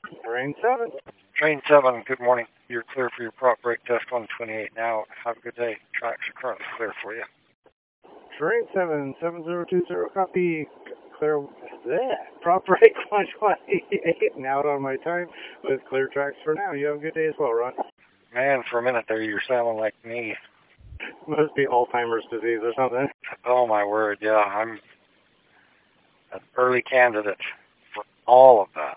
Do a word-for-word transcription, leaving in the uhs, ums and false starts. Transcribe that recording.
Train seven. Train seven, good morning. You're clear for your prop brake test one twenty-eight now. Have a good day. Tracks are currently clear for you. Train seven, seven zero two zero, copy. Clear. There. Prop brake one twenty-eight. Now out on my time with clear tracks for now. You have a good day as well, Ron. Man, for a minute there, you're sounding like me. Must be Alzheimer's disease or something. Oh, my word, yeah. I'm an early candidate for all of that.